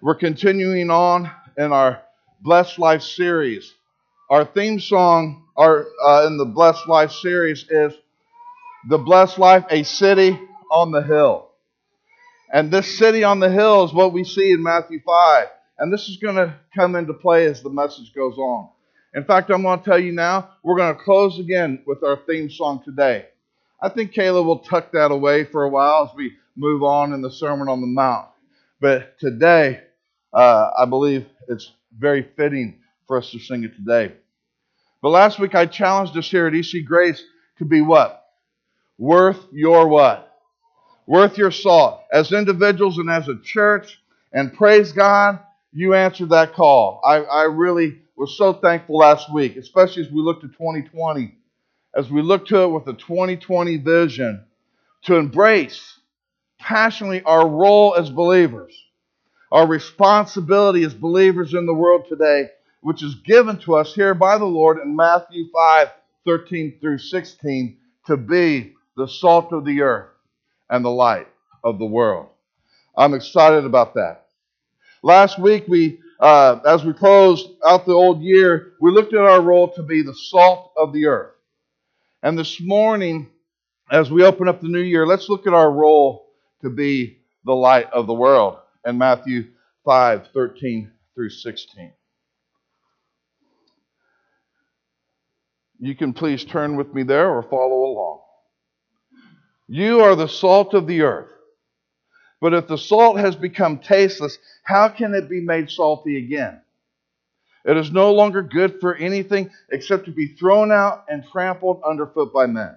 We're continuing on in our Blessed Life series. Our theme song in the Blessed Life series is The Blessed Life, a City on the Hill. And this city on the hill is what we see in Matthew 5. And this is going to come into play as the message goes on. In fact, I'm going to tell you now, we're going to close again with our theme song today. I think Kayla will tuck that away for a while as we move on in the Sermon on the Mount. But today, I believe it's very fitting for us to sing it today. But last week I challenged us here at EC Grace to be what? Worth your what? Worth your salt. As individuals and as a church, and praise God, you answered that call. I really was so thankful last week, especially as we looked at 2020, as we looked to it with a 2020 vision, to embrace passionately our role as believers. Our responsibility as believers in the world today, which is given to us here by the Lord in Matthew 5:13 through 16, to be the salt of the earth and the light of the world. I'm excited about that. Last week, as we closed out the old year, we looked at our role to be the salt of the earth. And this morning, as we open up the new year, let's look at our role to be the light of the world. In Matthew 5:13 through 16. You can please turn with me there or follow along. You are the salt of the earth. But if the salt has become tasteless, how can it be made salty again? It is no longer good for anything except to be thrown out and trampled underfoot by men.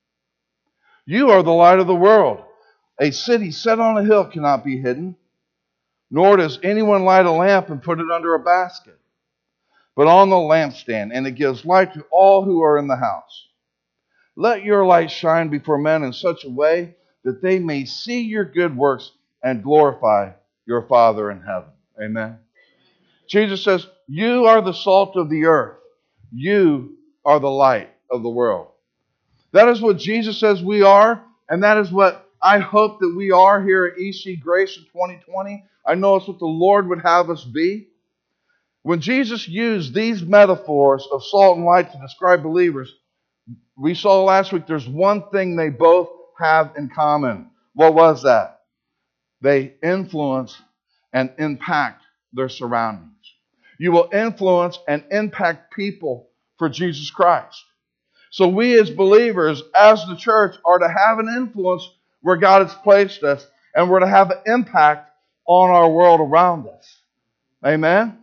You are the light of the world. A city set on a hill cannot be hidden. Nor does anyone light a lamp and put it under a basket, but on the lampstand, and it gives light to all who are in the house. Let your light shine before men in such a way that they may see your good works and glorify your Father in heaven. Amen. Jesus says, you are the salt of the earth. You are the light of the world. That is what Jesus says we are, and that is what I hope that we are here at EC Grace in 2020. I know it's what the Lord would have us be. When Jesus used these metaphors of salt and light to describe believers, we saw last week there's one thing they both have in common. What was that? They influence and impact their surroundings. You will influence and impact people for Jesus Christ. So we as believers, as the church, are to have an influence where God has placed us, and we're to have an impact on our world around us. Amen?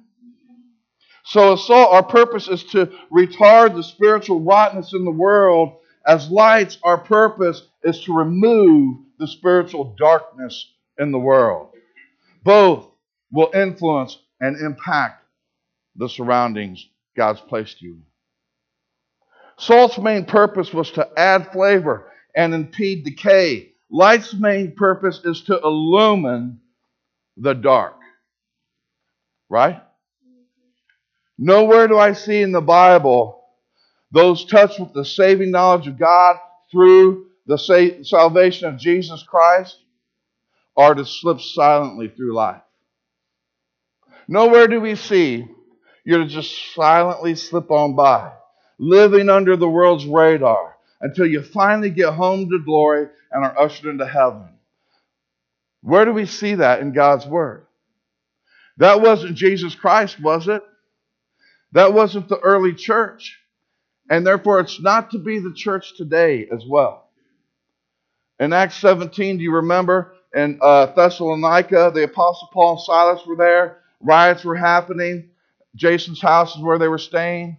So our purpose is to retard the spiritual rottenness in the world. As lights, our purpose is to remove the spiritual darkness in the world. Both will influence and impact the surroundings God's placed you in. Salt's main purpose was to add flavor and impede decay. Light's main purpose is to illumine the dark. Right? Nowhere do I see in the Bible those touched with the saving knowledge of God through the salvation of Jesus Christ are to slip silently through life. Nowhere do we see you're to just silently slip on by, living under the world's radar until you finally get home to glory and are ushered into heaven. Where do we see that in God's Word? That wasn't Jesus Christ, was it? That wasn't the early church. And therefore, it's not to be the church today as well. In Acts 17, do you remember in Thessalonica, the Apostle Paul and Silas were there. Riots were happening. Jason's house is where they were staying.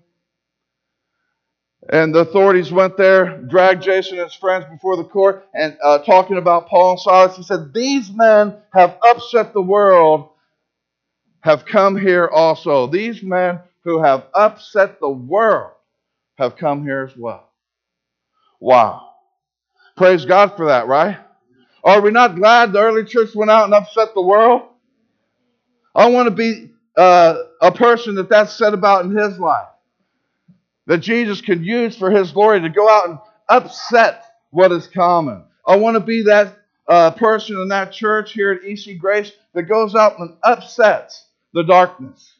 And the authorities went there, dragged Jason and his friends before the court, and talking about Paul and Silas, he said, these men have upset the world, have come here also. These men who have upset the world have come here as well. Wow. Praise God for that, right? Are we not glad the early church went out and upset the world? I want to be a person that's said about in his life. That Jesus can use for His glory to go out and upset what is common. I want to be that person in that church here at EC Grace that goes out and upsets the darkness.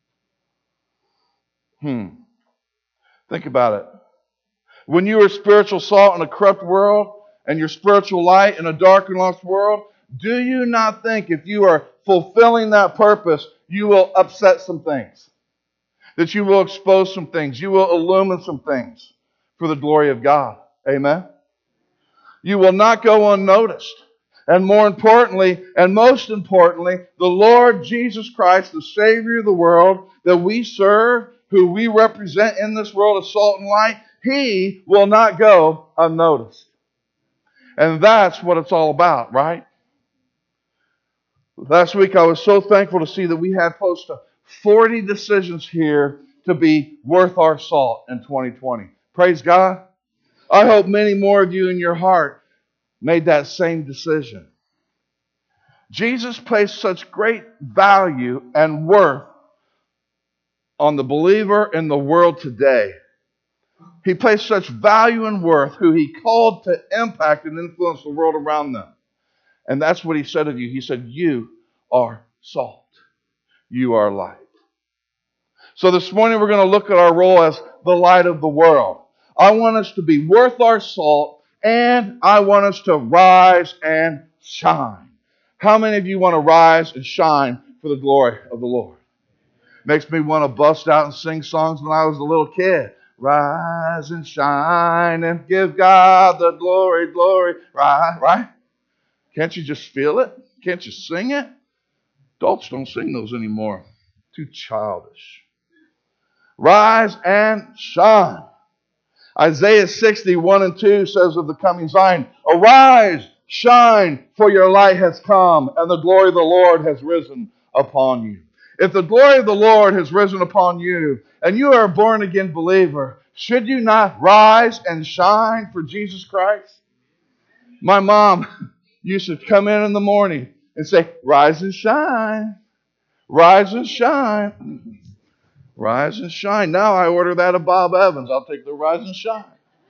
Think about it. When you are spiritual salt in a corrupt world and your spiritual light in a dark and lost world, do you not think if you are fulfilling that purpose, you will upset some things? That you will expose some things. You will illumine some things for the glory of God. Amen? You will not go unnoticed. And more importantly, and most importantly, the Lord Jesus Christ, the Savior of the world that we serve, who we represent in this world as salt and light, He will not go unnoticed. And that's what it's all about, right? Last week I was so thankful to see that we had close to 40 decisions here to be worth our salt in 2020. Praise God. I hope many more of you in your heart made that same decision. Jesus placed such great value and worth on the believer in the world today. He placed such value and worth who He called to impact and influence the world around them. And that's what He said of you. He said, you are salt. You are light. So this morning we're going to look at our role as the light of the world. I want us to be worth our salt, and I want us to rise and shine. How many of you want to rise and shine for the glory of the Lord? Makes me want to bust out and sing songs when I was a little kid. Rise and shine and give God the glory, glory. Right? Can't you just feel it? Can't you sing it? Adults don't sing those anymore. Too childish. Rise and shine. Isaiah 60:1 and 2 says of the coming Zion, arise, shine, for your light has come, and the glory of the Lord has risen upon you. If the glory of the Lord has risen upon you, and you are a born-again believer, should you not rise and shine for Jesus Christ? My mom used to come in the morning and say, rise and shine, rise and shine. Rise and shine. Now I order that of Bob Evans. I'll take the rise and shine.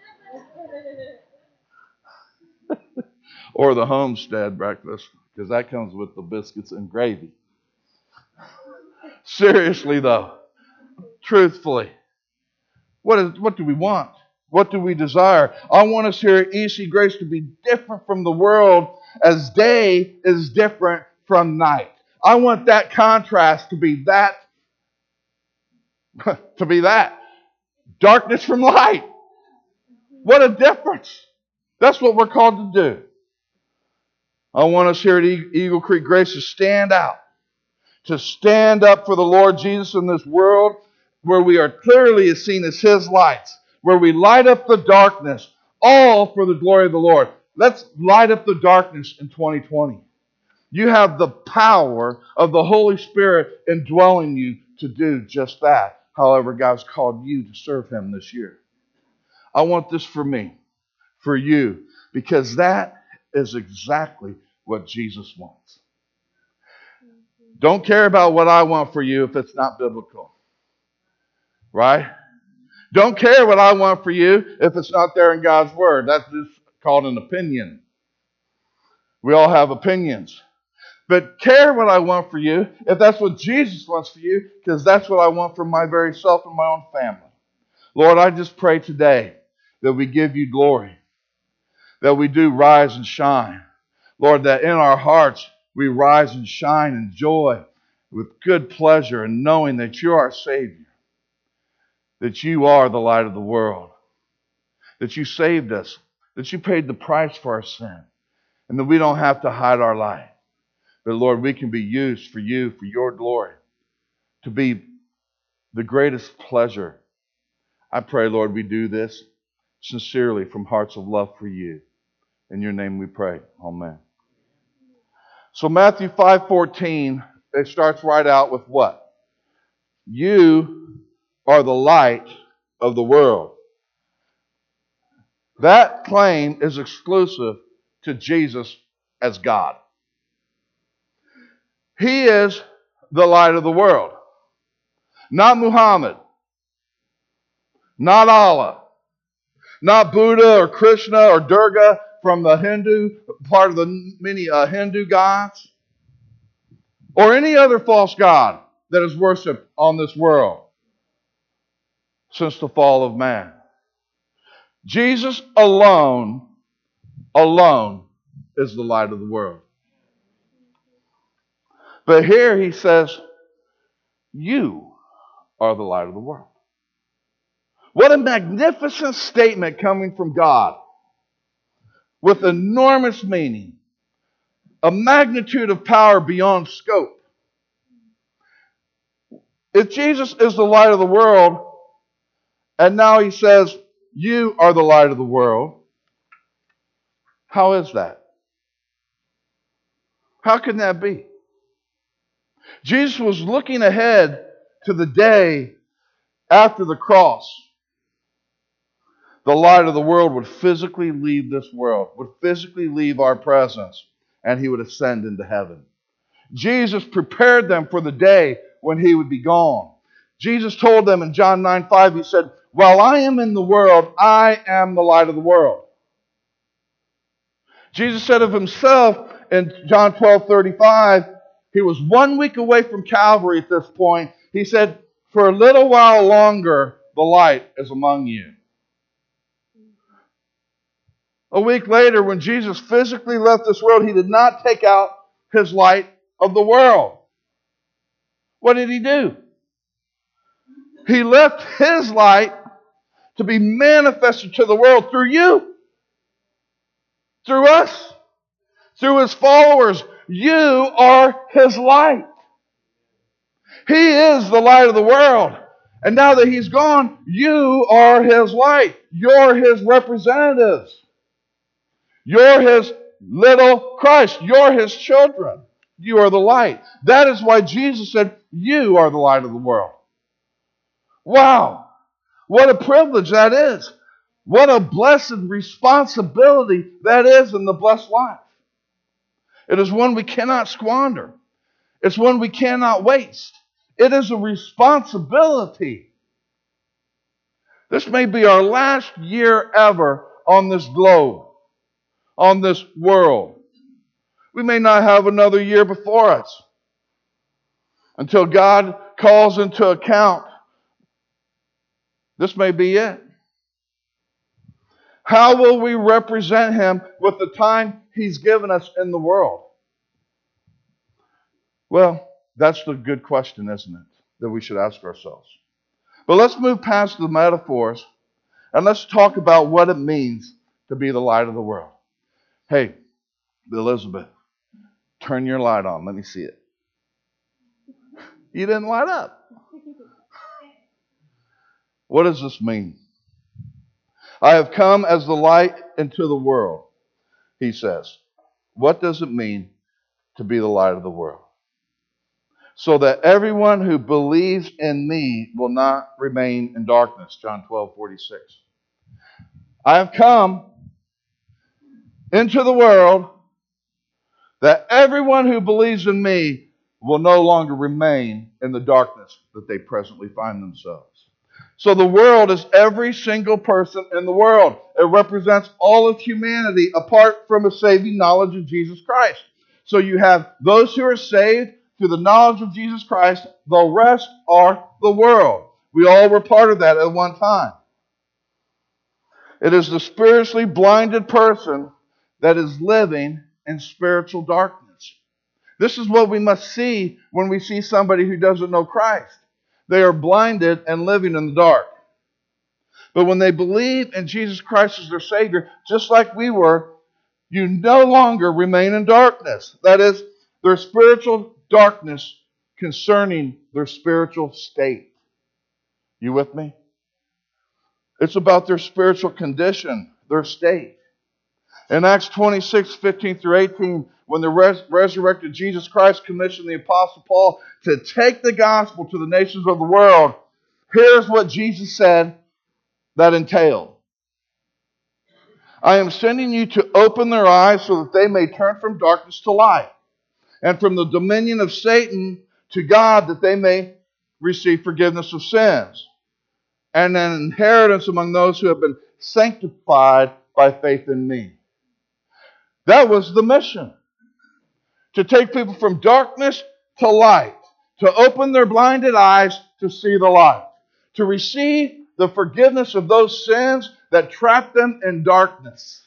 Or the homestead breakfast, because that comes with the biscuits and gravy. Seriously though, truthfully, what do we want? What do we desire? I want us here at EC Grace to be different from the world as day is different from night. I want that contrast to be that. Darkness from light. What a difference. That's what we're called to do. I want us here at Eagle Creek Grace to stand out. To stand up for the Lord Jesus in this world where we are clearly seen as His lights. Where we light up the darkness. All for the glory of the Lord. Let's light up the darkness in 2020. You have the power of the Holy Spirit indwelling you to do just that. However, God's called you to serve Him this year. I want this for me, for you, because that is exactly what Jesus wants. Don't care about what I want for you if it's not biblical. Right? Don't care what I want for you if it's not there in God's Word. That's just called an opinion. We all have opinions. But care what I want for you if that's what Jesus wants for you, because that's what I want for my very self and my own family. Lord, I just pray today that we give you glory, that we do rise and shine. Lord, that in our hearts we rise and shine in joy with good pleasure and knowing that you're our Savior, that you are the light of the world, that you saved us, that you paid the price for our sin, and that we don't have to hide our light. But Lord, we can be used for you, for your glory, to be the greatest pleasure. I pray, Lord, we do this sincerely from hearts of love for you. In your name we pray. Amen. So Matthew 5:14, it starts right out with what? You are the light of the world. That claim is exclusive to Jesus as God. He is the light of the world. Not Muhammad. Not Allah. Not Buddha or Krishna or Durga from the Hindu, part of the many Hindu gods. or any other false god that is worshipped on this world since the fall of man. Jesus alone is the light of the world. But here he says, you are the light of the world. What a magnificent statement coming from God with enormous meaning, a magnitude of power beyond scope. If Jesus is the light of the world, and now he says, you are the light of the world, how is that? How can that be? Jesus was looking ahead to the day after the cross. The light of the world would physically leave this world, would physically leave our presence, and he would ascend into heaven. Jesus prepared them for the day when he would be gone. Jesus told them in John 9:5, he said, while I am in the world, I am the light of the world. Jesus said of himself in John 12:35, he was 1 week away from Calvary at this point. He said, for a little while longer, the light is among you. A week later, when Jesus physically left this world, he did not take out his light of the world. What did he do? He left his light to be manifested to the world through you, through us, through his followers. You are his light. He is the light of the world. And now that he's gone, you are his light. You're his representatives. You're his little Christ. You're his children. You are the light. That is why Jesus said, you are the light of the world. Wow. What a privilege that is. What a blessed responsibility that is in the blessed life. It is one we cannot squander. It's one we cannot waste. It is a responsibility. This may be our last year ever on this globe, on this world. We may not have another year before us until God calls into account. This may be it. How will we represent him with the time he's given us in the world? Well, that's the good question, isn't it, that we should ask ourselves. But let's move past the metaphors and let's talk about what it means to be the light of the world. Hey, Elizabeth, turn your light on. Let me see it. You didn't light up. What does this mean? I have come as the light into the world, he says. What does it mean to be the light of the world? So that everyone who believes in me will not remain in darkness. John 12:46. I have come into the world that everyone who believes in me will no longer remain in the darkness that they presently find themselves. So the world is every single person in the world. It represents all of humanity apart from a saving knowledge of Jesus Christ. So you have those who are saved through the knowledge of Jesus Christ. The rest are the world. We all were part of that at one time. It is the spiritually blinded person that is living in spiritual darkness. This is what we must see when we see somebody who doesn't know Christ. They are blinded and living in the dark. But when they believe in Jesus Christ as their Savior, just like we were, you no longer remain in darkness. That is, their spiritual darkness concerning their spiritual state. You with me? It's about their spiritual condition, their state. In Acts 26:15-18, when the resurrected Jesus Christ commissioned the Apostle Paul to take the gospel to the nations of the world, here's what Jesus said that entailed. I am sending you to open their eyes so that they may turn from darkness to light, and from the dominion of Satan to God, that they may receive forgiveness of sins, and an inheritance among those who have been sanctified by faith in me. That was the mission. To take people from darkness to light, to open their blinded eyes to see the light, to receive the forgiveness of those sins that trapped them in darkness.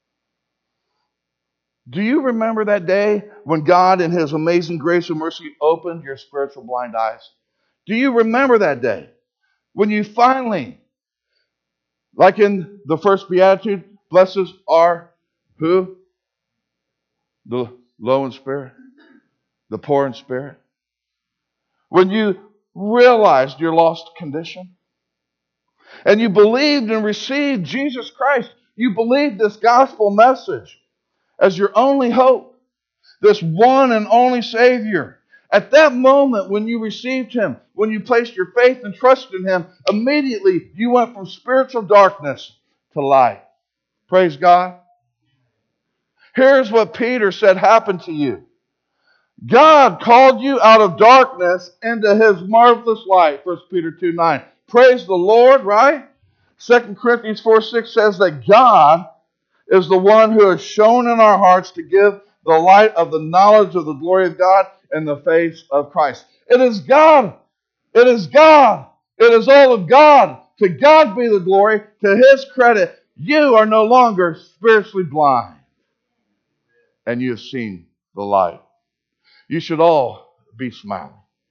Do you remember that day when God, in His amazing grace and mercy, opened your spiritual blind eyes? Do you remember that day when you finally, like in the first beatitude, blessed are who? The low in spirit, the poor in spirit. When you realized your lost condition and you believed and received Jesus Christ, you believed this gospel message as your only hope, this one and only Savior. At that moment when you received Him, when you placed your faith and trust in Him, immediately you went from spiritual darkness to light. Praise God. Here's what Peter said happened to you. God called you out of darkness into His marvelous light. 1 Peter 2:9. Praise the Lord, right? 2 Corinthians 4:6 says that God is the one who has shown in our hearts to give the light of the knowledge of the glory of God in the face of Christ. It is God. It is God. It is all of God. To God be the glory. To His credit, you are no longer spiritually blind. And you have seen the light. You should all be smiling.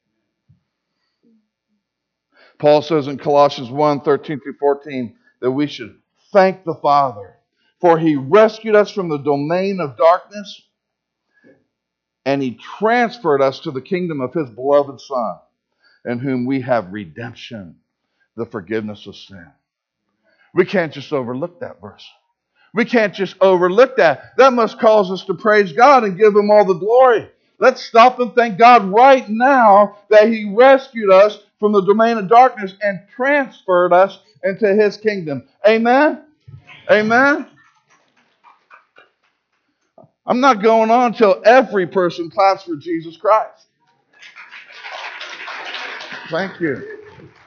Paul says in Colossians 1:13-14 that we should thank the Father, for He rescued us from the domain of darkness and He transferred us to the kingdom of His beloved Son, in whom we have redemption, the forgiveness of sin. We can't just overlook that verse. We can't just overlook that. That must cause us to praise God and give Him all the glory. Let's stop and thank God right now that He rescued us from the domain of darkness and transferred us into His kingdom. Amen? Amen? I'm not going on until every person claps for Jesus Christ. Thank you.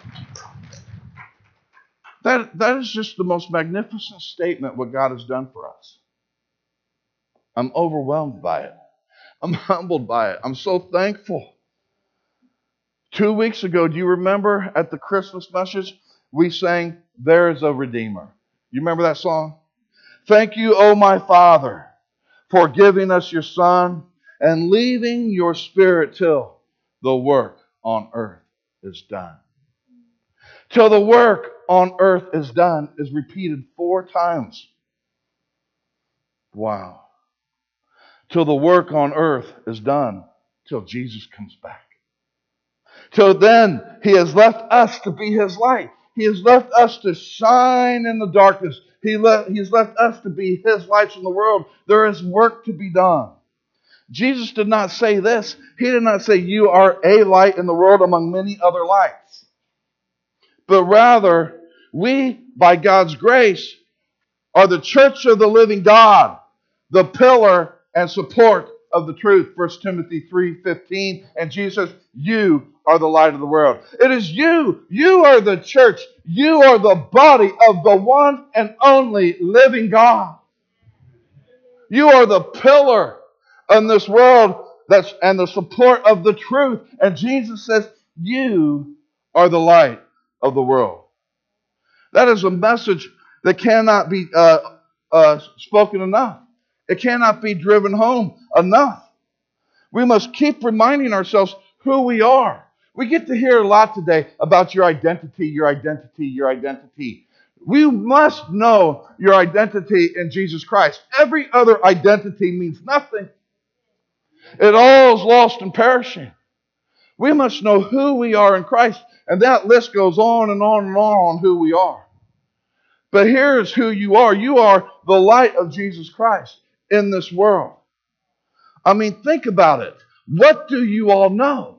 That is just the most magnificent statement what God has done for us. I'm overwhelmed by it. I'm humbled by it. I'm so thankful. 2 weeks ago, do you remember at the Christmas message, we sang, "There is a Redeemer." You remember that song? Thank you, O my Father, for giving us your Son and leaving your Spirit till the work on earth is done. Till the work on earth is done is repeated 4 times. Wow. Till the work on earth is done, till Jesus comes back. Till then, He has left us to be His light. He has left us to shine in the darkness. He's left us to be His lights in the world. There is work to be done. Jesus did not say this. He did not say, you are a light in the world among many other lights. But rather, we, by God's grace, are the church of the living God, the pillar and support of the truth. 1 Timothy 3:15. And Jesus says, you are the light of the world. It is you. You are the church. You are the body of the one and only living God. You are the pillar in this world and the support of the truth. And Jesus says, you are the light of the world. That is a message that cannot be spoken enough. It cannot be driven home enough. We must keep reminding ourselves who we are. We get to hear a lot today about your identity, your identity, your identity. We must know your identity in Jesus Christ. Every other identity means nothing. It all is lost and perishing. We must know who we are in Christ. And that list goes on and on and on who we are. But here's who you are. You are the light of Jesus Christ in this world. I mean, think about it. What do you all know?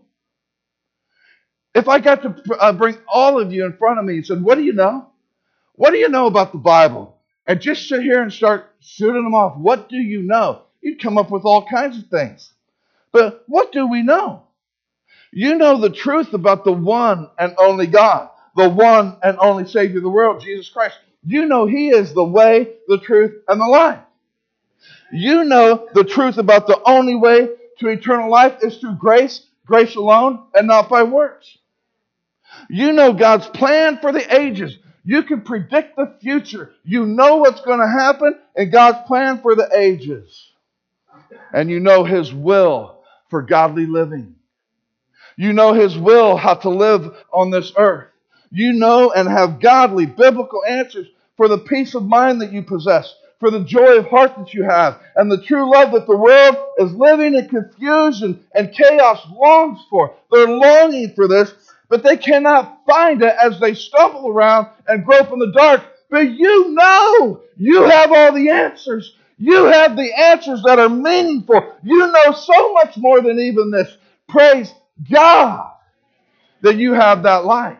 If I got to bring all of you in front of me and said, what do you know? What do you know about the Bible? And just sit here and start shooting them off. What do you know? You'd come up with all kinds of things. But what do we know? You know the truth about the one and only God, the one and only Savior of the world, Jesus Christ. You know He is the way, the truth, and the life. You know the truth about the only way to eternal life is through grace grace alone and not by works. You know God's plan for the ages. You can predict the future. You know what's going to happen in God's plan for the ages. And you know His will for godly living. You know His will how to live on this earth. You know and have godly, biblical answers for the peace of mind that you possess, for the joy of heart that you have, and the true love that the world is living in confusion and chaos longs for. They're longing for this, but they cannot find it as they stumble around and grope in the dark. But you know you have all the answers. You have the answers that are meaningful. You know so much more than even this. Praise God that you have that life.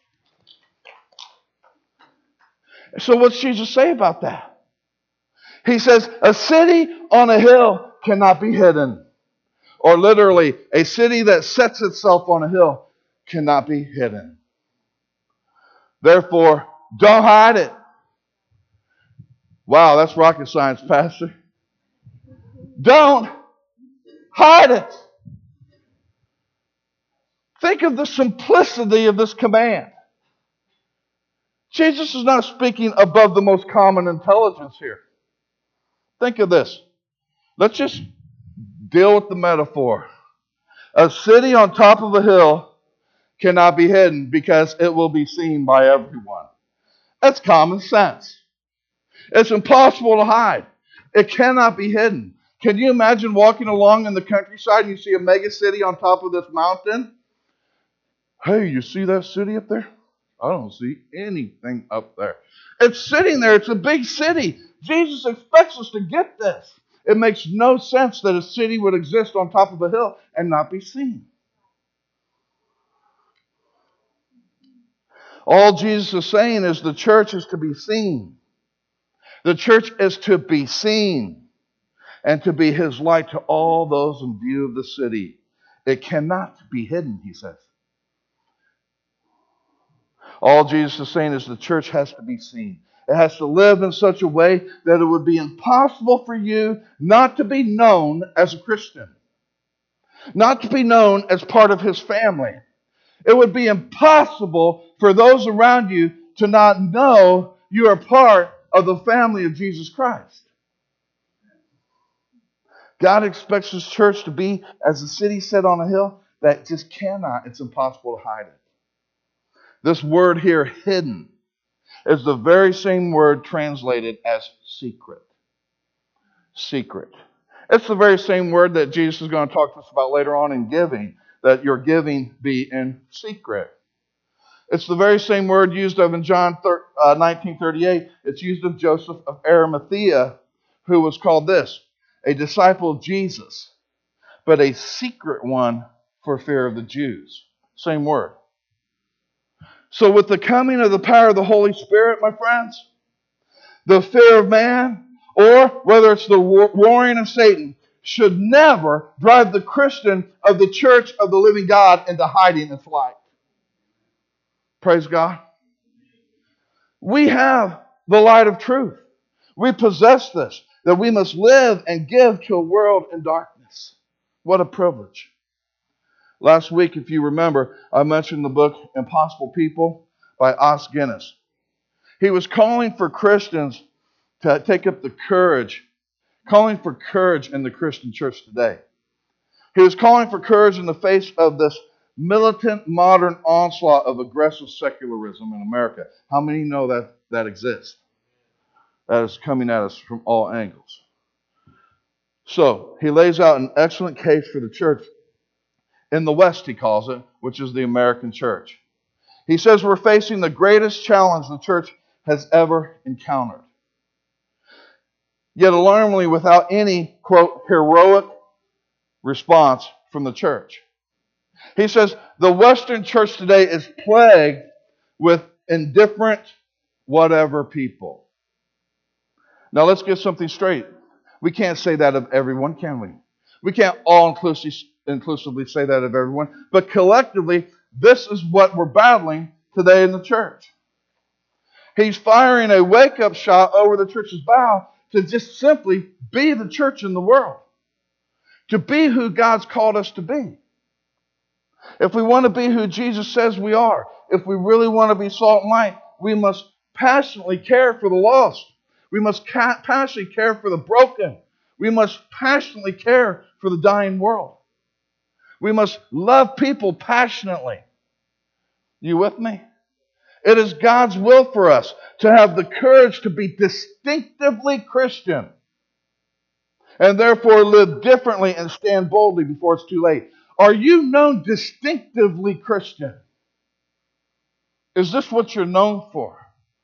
So what's Jesus say about that? He says, a city on a hill cannot be hidden. Or literally, a city that sets itself on a hill cannot be hidden. Therefore, don't hide it. Wow, that's rocket science, Pastor. Don't hide it. Think of the simplicity of this command. Jesus is not speaking above the most common intelligence here. Think of this. Let's just deal with the metaphor. A city on top of a hill cannot be hidden because it will be seen by everyone. That's common sense. It's impossible to hide. It cannot be hidden. Can you imagine walking along in the countryside and you see a mega city on top of this mountain? Hey, you see that city up there? I don't see anything up there. It's sitting there. It's a big city. Jesus expects us to get this. It makes no sense that a city would exist on top of a hill and not be seen. All Jesus is saying is the church is to be seen. The church is to be seen and to be His light to all those in view of the city. It cannot be hidden, He says. All Jesus is saying is the church has to be seen. It has to live in such a way that it would be impossible for you not to be known as a Christian. Not to be known as part of His family. It would be impossible for those around you to not know you are part of the family of Jesus Christ. God expects His church to be as a city set on a hill that just cannot, it's impossible to hide it. This word here, hidden, is the very same word translated as secret. Secret. It's the very same word that Jesus is going to talk to us about later on in giving, that your giving be in secret. It's the very same word used of in John 19:38. It's used of Joseph of Arimathea, who was called this, a disciple of Jesus, but a secret one for fear of the Jews. Same word. So with the coming of the power of the Holy Spirit, my friends, the fear of man, or whether it's the roaring of Satan, should never drive the Christian of the church of the living God into hiding its light. Praise God. We have the light of truth. We possess this, that we must live and give to a world in darkness. What a privilege. Last week, if you remember, I mentioned the book Impossible People by Os Guinness. He was calling for Christians to take up the courage, calling for courage in the Christian church today. He was calling for courage in the face of this militant modern onslaught of aggressive secularism in America. How many know that exists? That is coming at us from all angles. So, he lays out an excellent case for the church in the West, he calls it, which is the American church. He says we're facing the greatest challenge the church has ever encountered. Yet alarmingly without any, quote, heroic response from the church. He says the Western church today is plagued with indifferent whatever people. Now let's get something straight. We can't say that of everyone, can we? We can't all inclusively say that of everyone. But collectively, this is what we're battling today in the church. He's firing a wake-up shot over the church's bow to just simply be the church in the world. To be who God's called us to be. If we want to be who Jesus says we are, if we really want to be salt and light, we must passionately care for the lost. We must passionately care for the broken. We must passionately care for the dying world. We must love people passionately. You with me? It is God's will for us to have the courage to be distinctively Christian and therefore live differently and stand boldly before it's too late. Are you known distinctively Christian? Is this what you're known for?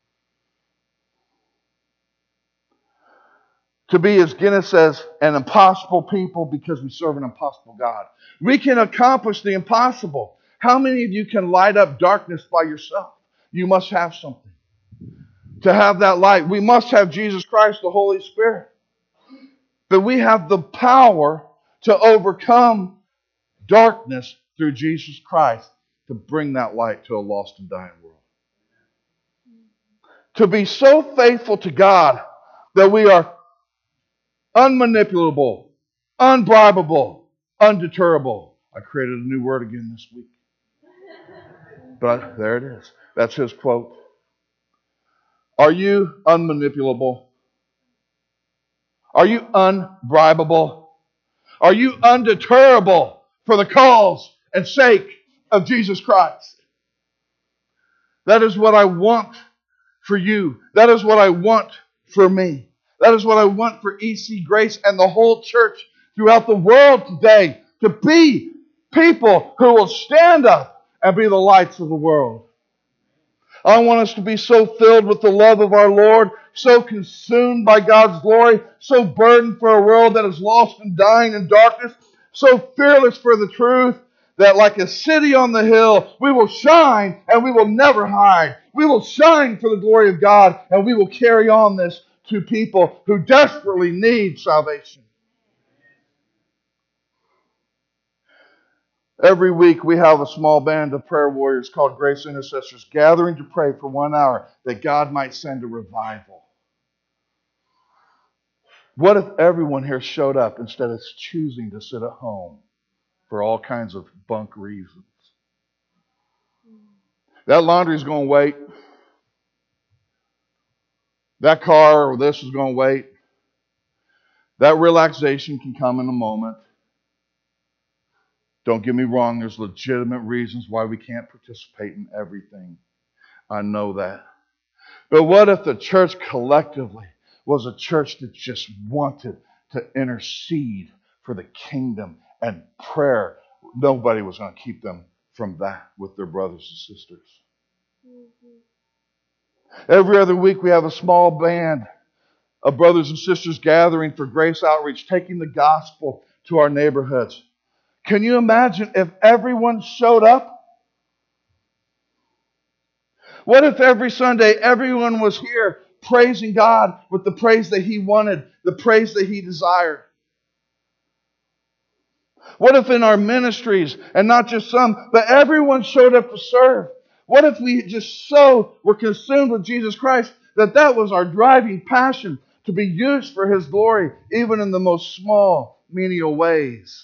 To be, as Guinness says, an impossible people because we serve an impossible God. We can accomplish the impossible. How many of you can light up darkness by yourself? You must have something. To have that light, we must have Jesus Christ, the Holy Spirit. But we have the power to overcome darkness through Jesus Christ to bring that light to a lost and dying world. To be so faithful to God that we are unmanipulable, unbribable, undeterrable. I created a new word again this week. But there it is. That's his quote. Are you unmanipulable? Are you unbribable? Are you undeterrable for the cause and sake of Jesus Christ? That is what I want for you. That is what I want for me. That is what I want for EC Grace and the whole church throughout the world today. To be people who will stand up and be the lights of the world. I want us to be so filled with the love of our Lord, so consumed by God's glory, so burdened for a world that is lost and dying in darkness, so fearless for the truth, that like a city on the hill, we will shine and we will never hide. We will shine for the glory of God and we will carry on this to people who desperately need salvation. Every week we have a small band of prayer warriors called Grace Intercessors gathering to pray for 1 hour that God might send a revival. What if everyone here showed up instead of choosing to sit at home for all kinds of bunk reasons? That laundry's going to wait. That car or this is going to wait. That relaxation can come in a moment. Don't get me wrong, there's legitimate reasons why we can't participate in everything. I know that. But what if the church collectively was a church that just wanted to intercede for the kingdom and prayer? Nobody was going to keep them from that with their brothers and sisters. Every other week we have a small band of brothers and sisters gathering for Grace Outreach, taking the gospel to our neighborhoods. Can you imagine if everyone showed up? What if every Sunday everyone was here praising God with the praise that He wanted, the praise that He desired? What if in our ministries, and not just some, but everyone showed up to serve? What if we just so were consumed with Jesus Christ that that was our driving passion to be used for His glory, even in the most small, menial ways?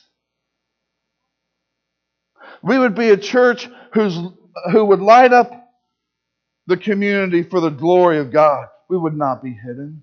We would be a church who would light up the community for the glory of God. We would not be hidden.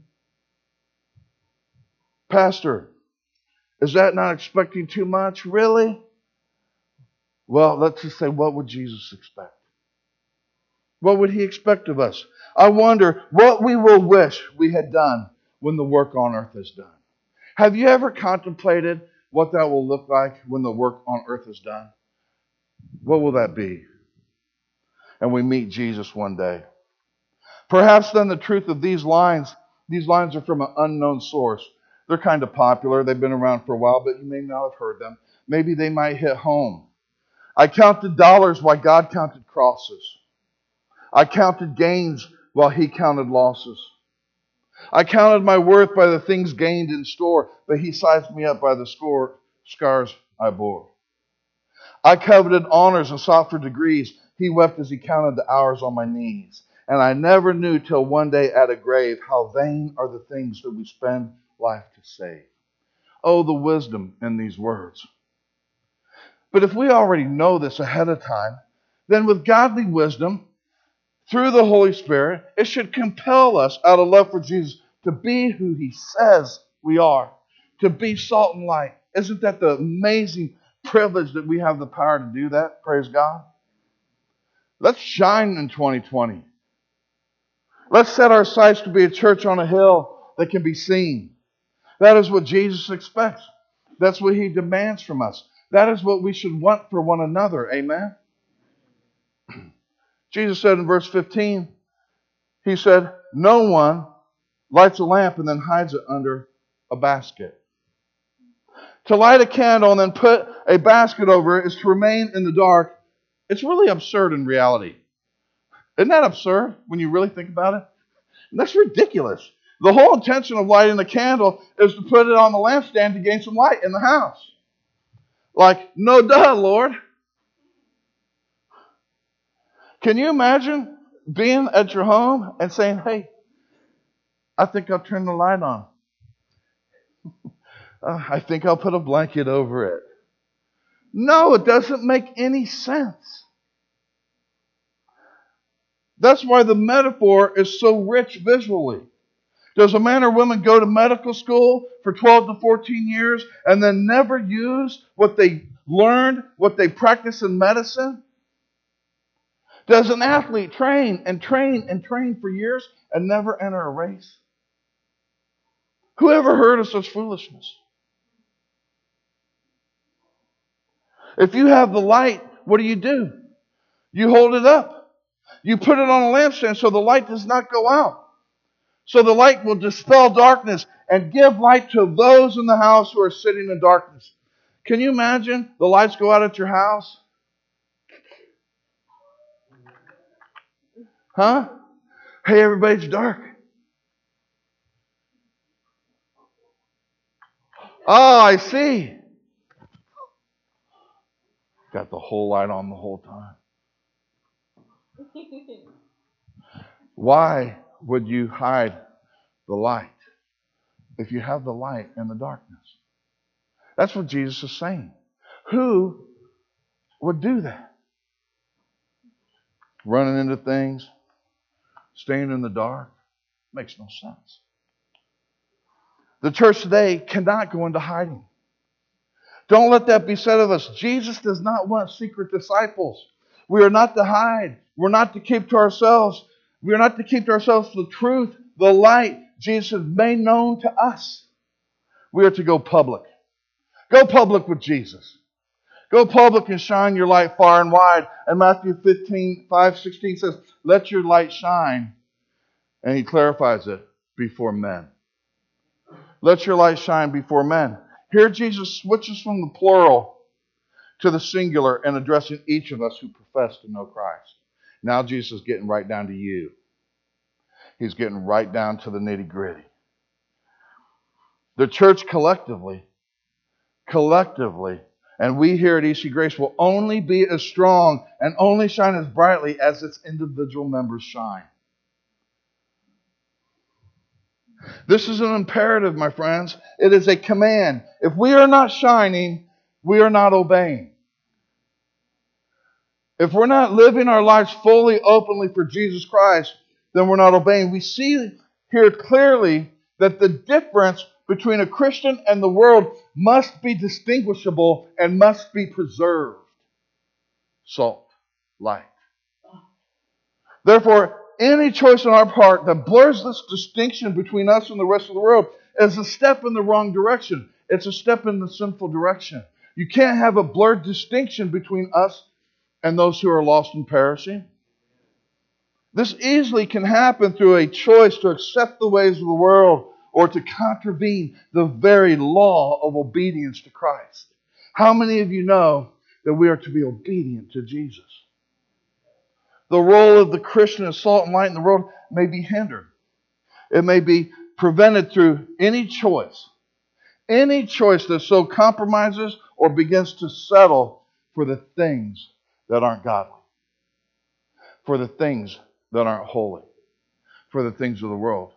Pastor, is that not expecting too much? Really? Well, let's just say, what would Jesus expect? What would He expect of us? I wonder what we will wish we had done when the work on earth is done. Have you ever contemplated what that will look like when the work on earth is done? What will that be? And we meet Jesus one day. Perhaps then the truth of these lines are from an unknown source. They're kind of popular. They've been around for a while, but you may not have heard them. Maybe they might hit home. I counted dollars while God counted crosses. I counted gains while He counted losses. I counted my worth by the things gained in store, but He sized me up by the scars I bore. I coveted honors and sought for degrees. He wept as He counted the hours on my knees. And I never knew till one day at a grave how vain are the things that we spend life to save. Oh, the wisdom in these words. But if we already know this ahead of time, then with godly wisdom, through the Holy Spirit, it should compel us out of love for Jesus to be who He says we are, to be salt and light. Isn't that the amazing privilege that we have the power to do that? Praise God. Let's shine in 2020. Let's set our sights to be a church on a hill that can be seen. That is what Jesus expects. That's what He demands from us. That is what we should want for one another. Amen? Jesus said in verse 15, He said, no one lights a lamp and then hides it under a basket. To light a candle and then put a basket over it is to remain in the dark. It's really absurd in reality. Isn't that absurd when you really think about it? That's ridiculous. The whole intention of lighting the candle is to put it on the lampstand to gain some light in the house. Like, no duh, Lord. Can you imagine being at your home and saying, hey, I think I'll turn the light on. I think I'll put a blanket over it. No, it doesn't make any sense. That's why the metaphor is so rich visually. Does a man or woman go to medical school for 12 to 14 years and then never use what they learned, what they practice in medicine? Does an athlete train and train and train for years and never enter a race? Who ever heard of such foolishness? If you have the light, what do? You hold it up. You put it on a lampstand so the light does not go out. So the light will dispel darkness and give light to those in the house who are sitting in darkness. Can you imagine the lights go out at your house? Huh? Hey, everybody's dark. Oh, I see. Got the whole light on the whole time. Why would you hide the light if you have the light in the darkness? That's what Jesus is saying. Who would do that? Running into things, staying in the dark, makes no sense. The church today cannot go into hiding. Don't let that be said of us. Jesus does not want secret disciples. We are not to hide. We're not to keep to ourselves. We are not to keep to ourselves the truth, the light Jesus has made known to us. We are to go public. Go public with Jesus. Go public and shine your light far and wide. And Matthew 5:16 says, let your light shine. And He clarifies it, before men. Let your light shine before men. Here Jesus switches from the plural to the singular and addressing each of us who profess to know Christ. Now Jesus is getting right down to you. He's getting right down to the nitty-gritty. The church collectively, and we here at EC Grace will only be as strong and only shine as brightly as its individual members shine. This is an imperative, my friends. It is a command. If we are not shining, we are not obeying. If we're not living our lives fully, openly for Jesus Christ, then we're not obeying. We see here clearly that the difference between a Christian and the world must be distinguishable and must be preserved. Salt, light. Therefore, any choice on our part that blurs this distinction between us and the rest of the world is a step in the wrong direction. It's a step in the sinful direction. You can't have a blurred distinction between us and those who are lost and perishing. This easily can happen through a choice to accept the ways of the world or to contravene the very law of obedience to Christ. How many of you know that we are to be obedient to Jesus? The role of the Christian as salt and light in the world may be hindered. It may be prevented through any choice that so compromises or begins to settle for the things that aren't godly, for the things that aren't holy, for the things of the world.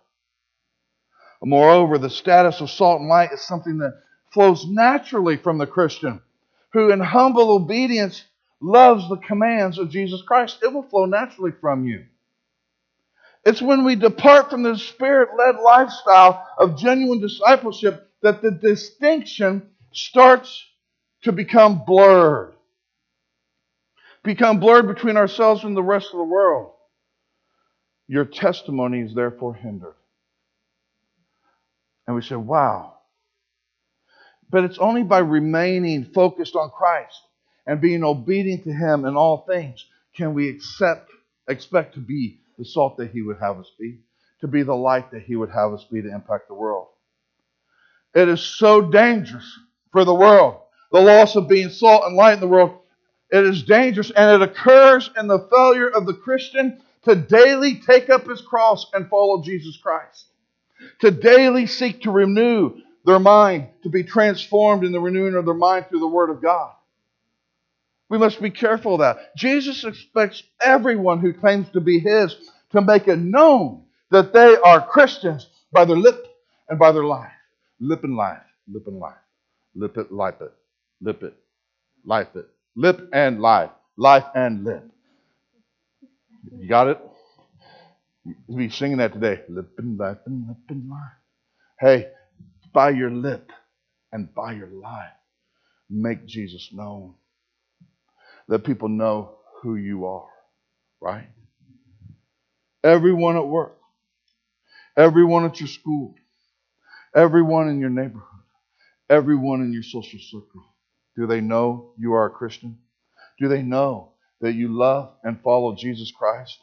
Moreover, the status of salt and light is something that flows naturally from the Christian who in humble obedience loves the commands of Jesus Christ. It will flow naturally from you. It's when we depart from the Spirit-led lifestyle of genuine discipleship that the distinction starts to become blurred. Become blurred between ourselves and the rest of the world. Your testimony is therefore hindered. And we say, wow. But it's only by remaining focused on Christ and being obedient to Him in all things can we expect to be the salt that He would have us be, to be the light that He would have us be to impact the world. It is so dangerous for the world, the loss of being salt and light in the world. It is dangerous, and it occurs in the failure of the Christian to daily take up his cross and follow Jesus Christ, to daily seek to renew their mind, to be transformed in the renewing of their mind through the Word of God. We must be careful of that. Jesus expects everyone who claims to be His to make it known that they are Christians by their lip and by their life. Lip and life. Lip and life. Lip it, life it. Lip it. Life it. Lip and life. Life and lip. You got it? We'll be singing that today. Lip and life and lip and life. Hey, by your lip and by your life, make Jesus known. Let people know who you are, right? Everyone at work, everyone at your school, everyone in your neighborhood, everyone in your social circle. Do they know you are a Christian? Do they know that you love and follow Jesus Christ?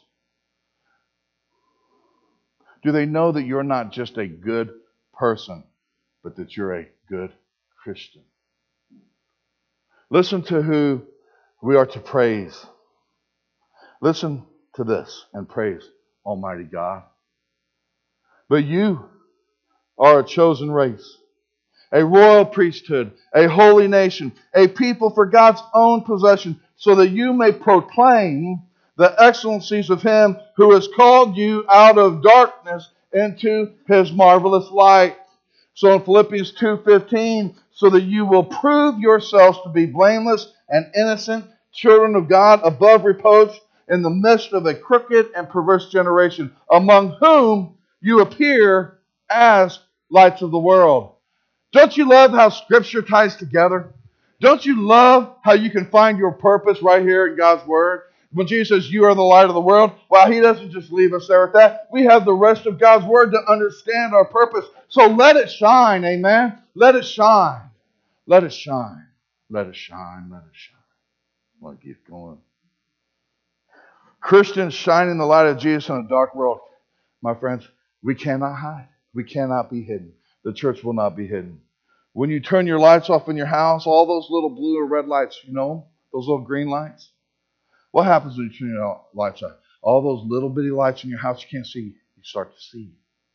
Do they know that you're not just a good person, but that you're a good Christian? Listen to who we are to praise. Listen to this and praise Almighty God. But you are a chosen race, a royal priesthood, a holy nation, a people for God's own possession, so that you may proclaim the excellencies of Him who has called you out of darkness into His marvelous light. So in Philippians 2:15, so that you will prove yourselves to be blameless and innocent, children of God, above reproach, in the midst of a crooked and perverse generation, among whom you appear as lights of the world. Don't you love how Scripture ties together? Don't you love how you can find your purpose right here in God's Word? When Jesus says, you are the light of the world, well, He doesn't just leave us there at that. We have the rest of God's Word to understand our purpose. So let it shine, amen? Let it shine. Let it shine. Let it shine. Let it shine. I want to keep going. Christians shining the light of Jesus in a dark world. My friends, we cannot hide. We cannot be hidden. The church will not be hidden. When you turn your lights off in your house, all those little blue or red lights, you know, those little green lights. What happens when you turn your lights off? All those little bitty lights in your house you can't see, you start to see.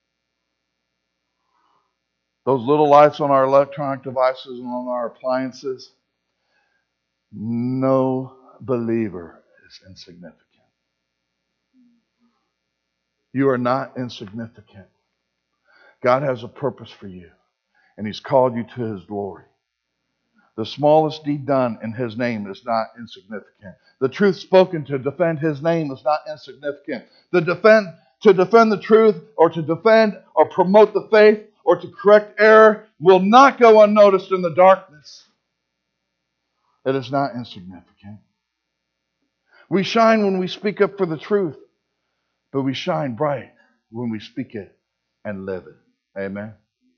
Those little lights on our electronic devices and on our appliances, no believer is insignificant. You are not insignificant. God has a purpose for you, and He's called you to His glory. The smallest deed done in His name is not insignificant. The truth spoken to defend His name is not insignificant. To defend the truth, or to defend or promote the faith, or to correct error will not go unnoticed in the darkness. It is not insignificant. We shine when we speak up for the truth, but we shine bright when we speak it and live it. Amen.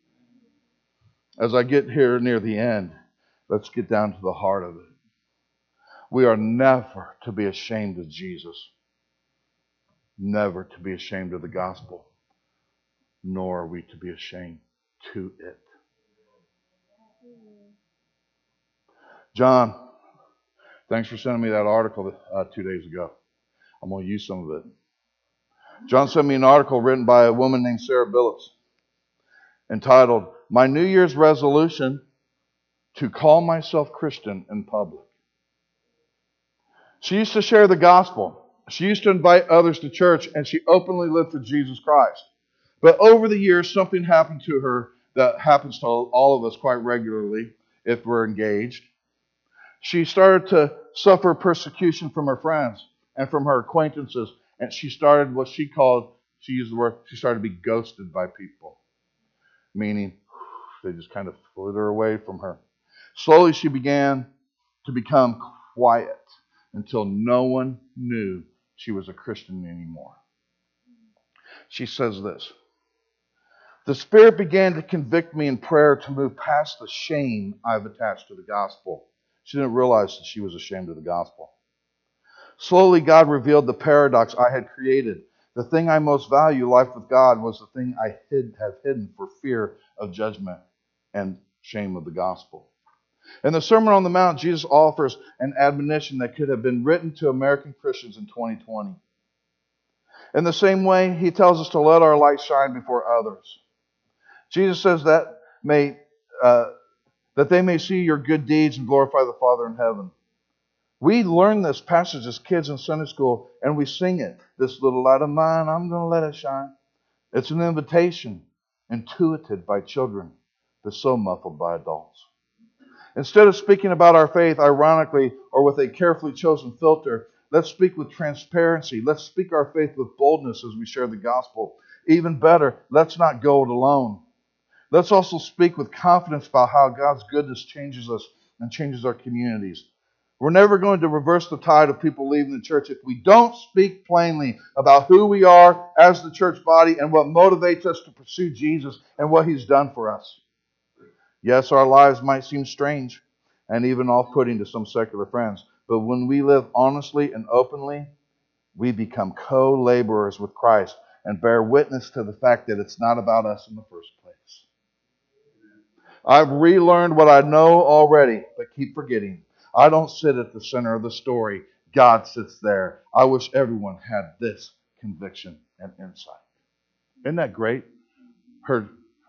As I get here near the end, let's get down to the heart of it. We are never to be ashamed of Jesus. Never to be ashamed of the gospel. Nor are we to be ashamed to it. John, thanks for sending me that article 2 days ago. I'm going to use some of it. John sent me an article written by a woman named Sarah Billups entitled, My New Year's Resolution to Call Myself Christian in Public. She used to share the gospel. She used to invite others to church, and she openly lived for Jesus Christ. But over the years, something happened to her that happens to all of us quite regularly if we're engaged. She started to suffer persecution from her friends and from her acquaintances. And she started what she used the word, she started to be ghosted by people. Meaning, they just kind of flitter away from her. Slowly, she began to become quiet until no one knew she was a Christian anymore. She says this: the Spirit began to convict me in prayer to move past the shame I've attached to the gospel. She didn't realize that she was ashamed of the gospel. Slowly, God revealed the paradox I had created. The thing I most value, life with God, was the thing I have hidden for fear of judgment and shame of the gospel. In the Sermon on the Mount, Jesus offers an admonition that could have been written to American Christians in 2020. In the same way, he tells us to let our light shine before others. Jesus says that they may see your good deeds and glorify the Father in heaven. We learn this passage as kids in Sunday school, and we sing it. This little light of mine, I'm going to let it shine. It's an invitation intuited by children, but so muffled by adults. Instead of speaking about our faith ironically or with a carefully chosen filter, let's speak with transparency. Let's speak our faith with boldness as we share the gospel. Even better, let's not go it alone. Let's also speak with confidence about how God's goodness changes us and changes our communities. We're never going to reverse the tide of people leaving the church if we don't speak plainly about who we are as the church body and what motivates us to pursue Jesus and what He's done for us. Yes, our lives might seem strange and even off-putting to some secular friends, but when we live honestly and openly, we become co-laborers with Christ and bear witness to the fact that it's not about us in the first place. I've relearned what I know already, but keep forgetting. I don't sit at the center of the story. God sits there. I wish everyone had this conviction and insight. Isn't that great? Her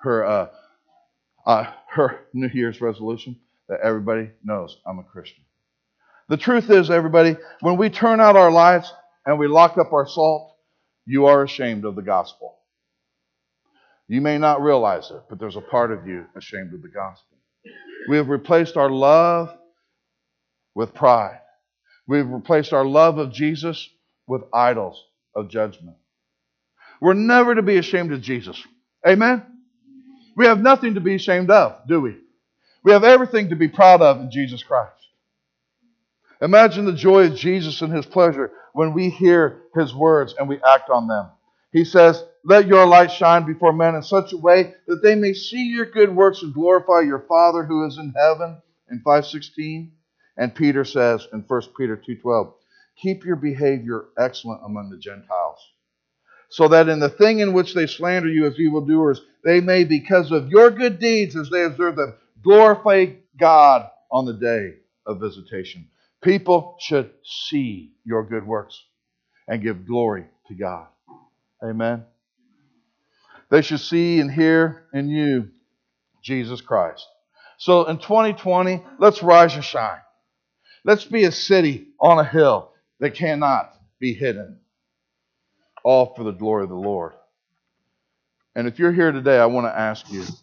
New Year's resolution that everybody knows I'm a Christian. The truth is, everybody, when we turn out our lights and we lock up our salt, you are ashamed of the gospel. You may not realize it, but there's a part of you ashamed of the gospel. We have replaced our love with pride. We've replaced our love of Jesus with idols of judgment. We're never to be ashamed of Jesus. Amen? We have nothing to be ashamed of, do we? We have everything to be proud of in Jesus Christ. Imagine the joy of Jesus and His pleasure when we hear His words and we act on them. He says, let your light shine before men in such a way that they may see your good works and glorify your Father who is in heaven, in 5:16. And Peter says in 1 Peter 2:12, keep your behavior excellent among the Gentiles, so that in the thing in which they slander you as evildoers, they may, because of your good deeds as they observe them, glorify God on the day of visitation. People should see your good works and give glory to God. Amen. They should see and hear in you Jesus Christ. So in 2020, let's rise and shine. Let's be a city on a hill that cannot be hidden. All for the glory of the Lord. And if you're here today, I want to ask you,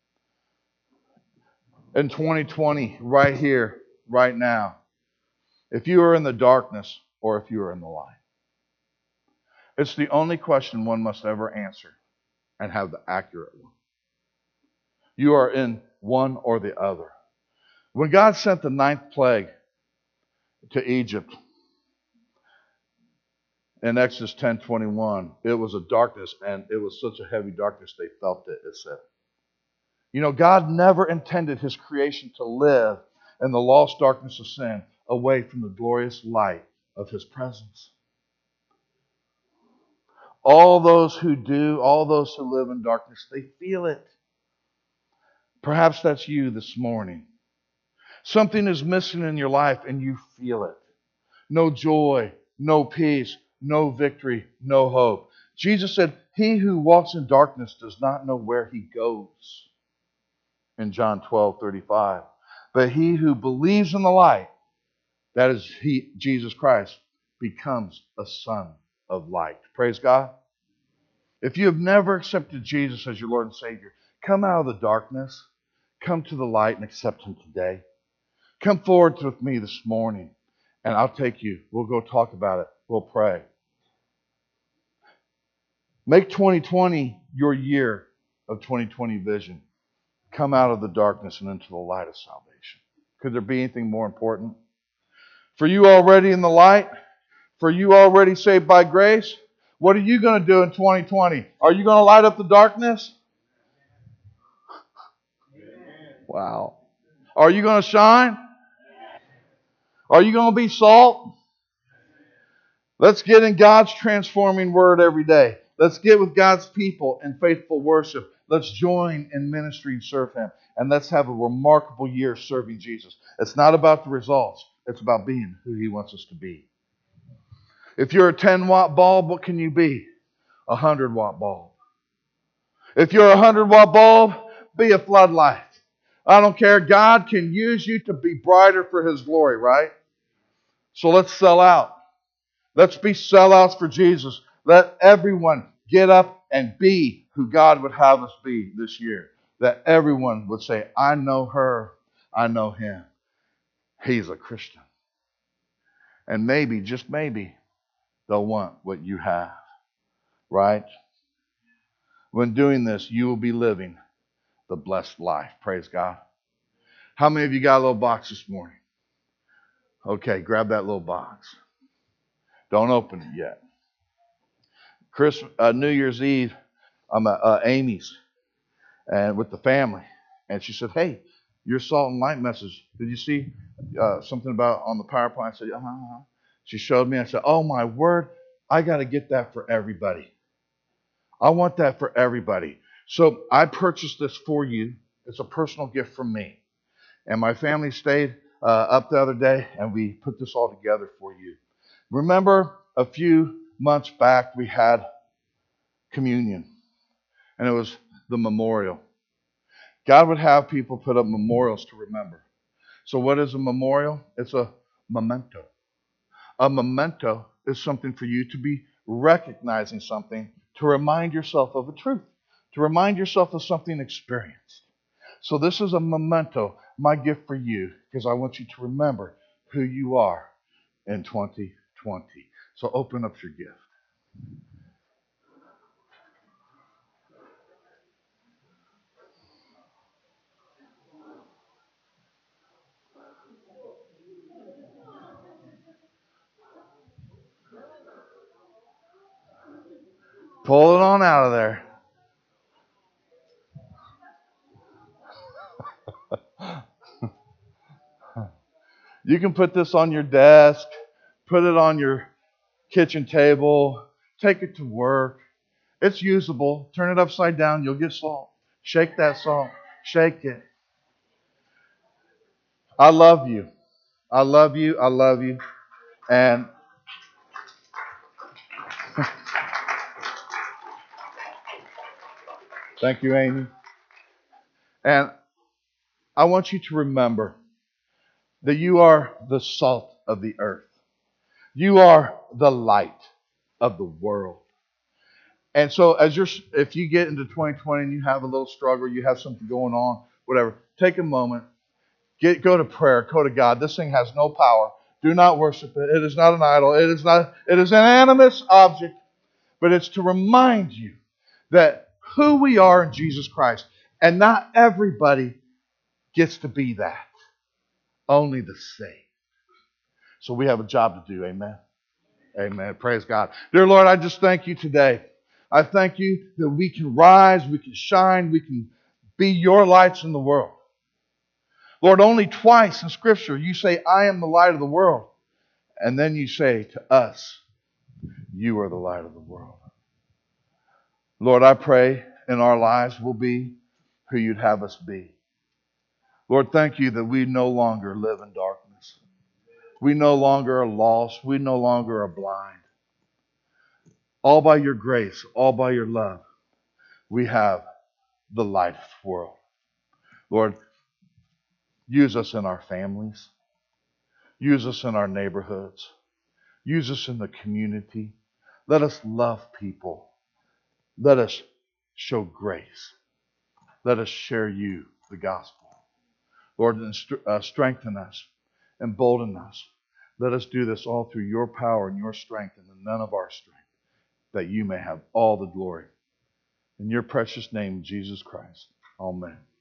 in 2020, right here, right now, if you are in the darkness or if you are in the light. It's the only question one must ever answer and have the accurate one. You are in one or the other. When God sent the 9th plague to Egypt in Exodus 10:21, it was a darkness, and it was such a heavy darkness they felt it, it said. You know, God never intended His creation to live in the lost darkness of sin away from the glorious light of His presence. All those who live in darkness, they feel it. Perhaps that's you this morning. Something is missing in your life and you feel it. No joy, no peace, no victory, no hope. Jesus said, he who walks in darkness does not know where he goes. In John 12:35. But he who believes in the light, that is Jesus Christ, becomes a son of light. Praise God. If you have never accepted Jesus as your Lord and Savior, come out of the darkness, come to the light and accept Him today. Come forward with me this morning, and I'll take you. We'll go talk about it. We'll pray. Make 2020 your year of 2020 vision. Come out of the darkness and into the light of salvation. Could there be anything more important? For you already in the light, for you already saved by grace, what are you going to do in 2020? Are you going to light up the darkness? Wow. Are you going to shine? Are you going to be salt? Let's get in God's transforming word every day. Let's get with God's people in faithful worship. Let's join in ministry and serve Him. And let's have a remarkable year serving Jesus. It's not about the results. It's about being who He wants us to be. If you're a 10-watt bulb, what can you be? A 100-watt bulb. If you're a 100-watt bulb, be a floodlight. I don't care. God can use you to be brighter for His glory, right? So let's sell out. Let's be sellouts for Jesus. Let everyone get up and be who God would have us be this year. That everyone would say, I know her, I know him. He's a Christian. And maybe, just maybe, they'll want what you have. Right? When doing this, you will be living the blessed life. Praise God. How many of you got a little box this morning? Okay, grab that little box. Don't open it yet. New Year's Eve, I'm at Amy's and with the family, and she said, "Hey, your salt and light message. Did you see something about on the PowerPoint?" I said, "Uh-huh." She showed me. I said, "Oh my word, I got to get that for everybody. I want that for everybody." So I purchased this for you. It's a personal gift from me, and my family stayed up the other day, and we put this all together for you. Remember, a few months back, we had communion, and it was the memorial. God would have people put up memorials to remember. So what is a memorial? It's a memento. A memento is something for you to be recognizing something, to remind yourself of a truth, to remind yourself of something experienced. So this is a memento, my gift for you, because I want you to remember who you are in 2020. So open up your gift. Pull it on out of there. You can put this on your desk, put it on your kitchen table, take it to work. It's usable. Turn it upside down, you'll get salt. Shake that salt. Shake it. I love you. I love you. I love you. And thank you, Amy. And I want you to remember that you are the salt of the earth. You are the light of the world. And so if you get into 2020 and you have a little struggle, you have something going on, whatever, take a moment. Go to prayer. Go to God. This thing has no power. Do not worship it. It is not an idol. It is an animate object. But it's to remind you that who we are in Jesus Christ. And not everybody gets to be that. Only the saved. So we have a job to do. Amen. Amen. Praise God. Dear Lord, I just thank you today. I thank you that we can rise, we can shine, we can be your lights in the world. Lord, only twice in Scripture you say, I am the light of the world. And then you say to us, you are the light of the world. Lord, I pray in our lives we'll be who you'd have us be. Lord, thank you that we no longer live in darkness. We no longer are lost. We no longer are blind. All by your grace, all by your love, we have the light of the world. Lord, use us in our families. Use us in our neighborhoods. Use us in the community. Let us love people. Let us show grace. Let us share you, the gospel. Lord, strengthen us, embolden us. Let us do this all through your power and your strength and none of our strength, that you may have all the glory. In your precious name, Jesus Christ. Amen.